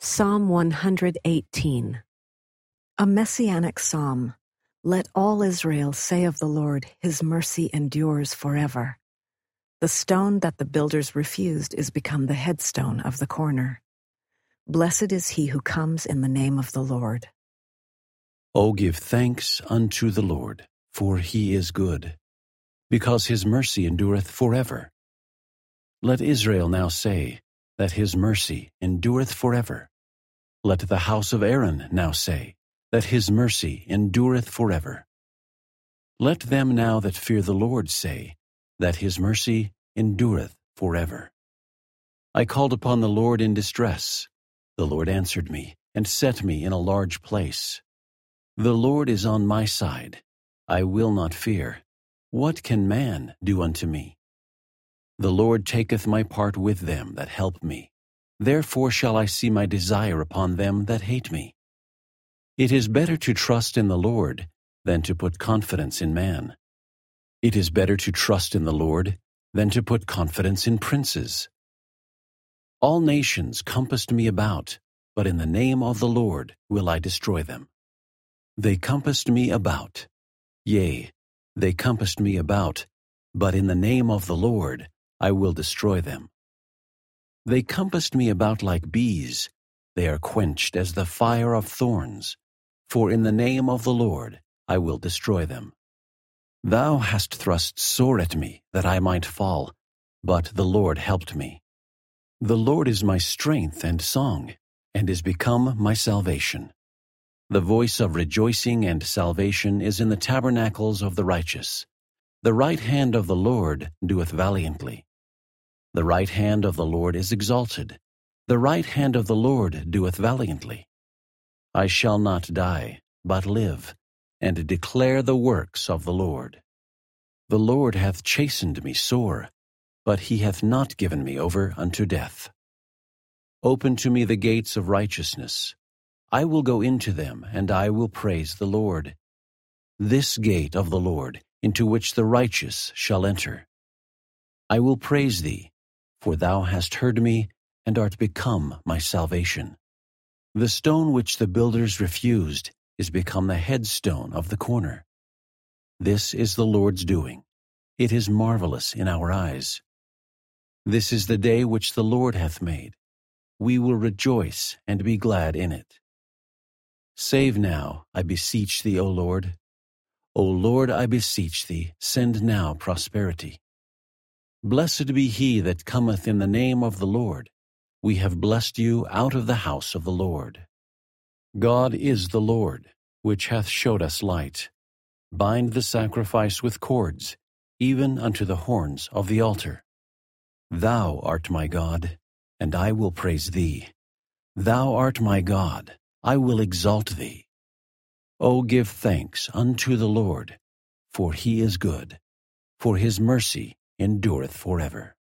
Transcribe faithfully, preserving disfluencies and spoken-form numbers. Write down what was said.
Psalm one hundred eighteen. A Messianic Psalm. Let all Israel say of the Lord, His mercy endures forever. The stone that the builders refused is become the headstone of the corner. Blessed is he who comes in the name of the Lord. O give thanks unto the Lord, for he is good, because his mercy endureth forever. Let Israel now say, that his mercy endureth forever. Let the house of Aaron now say, that his mercy endureth forever. Let them now that fear the Lord say, that his mercy endureth forever. I called upon the Lord in distress. The Lord answered me, and set me in a large place. The Lord is on my side. I will not fear. What can man do unto me? The Lord taketh my part with them that help me. Therefore shall I see my desire upon them that hate me. It is better to trust in the Lord than to put confidence in man. It is better to trust in the Lord than to put confidence in princes. All nations compassed me about, but in the name of the Lord will I destroy them. They compassed me about, yea, they compassed me about, but in the name of the Lord I will destroy them. They compassed me about like bees. They are quenched as the fire of thorns. For in the name of the Lord I will destroy them. Thou hast thrust sore at me, that I might fall, but the Lord helped me. The Lord is my strength and song, and is become my salvation. The voice of rejoicing and salvation is in the tabernacles of the righteous. The right hand of the Lord doeth valiantly. The right hand of the Lord is exalted. The right hand of the Lord doeth valiantly. I shall not die, but live, and declare the works of the Lord. The Lord hath chastened me sore, but he hath not given me over unto death. Open to me the gates of righteousness. I will go into them, and I will praise the Lord. This gate of the Lord, into which the righteous shall enter. I will praise thee, for thou hast heard me, and art become my salvation. The stone which the builders refused is become the headstone of the corner. This is the Lord's doing. It is marvelous in our eyes. This is the day which the Lord hath made. We will rejoice and be glad in it. Save now, I beseech thee, O Lord. O Lord, I beseech thee, send now prosperity. Blessed be he that cometh in the name of the Lord. We have blessed you out of the house of the Lord. God is the Lord, which hath showed us light. Bind the sacrifice with cords, even unto the horns of the altar. Thou art my God, and I will praise thee. Thou art my God, I will exalt thee. O give thanks unto the Lord, for he is good, for his mercy endureth forever.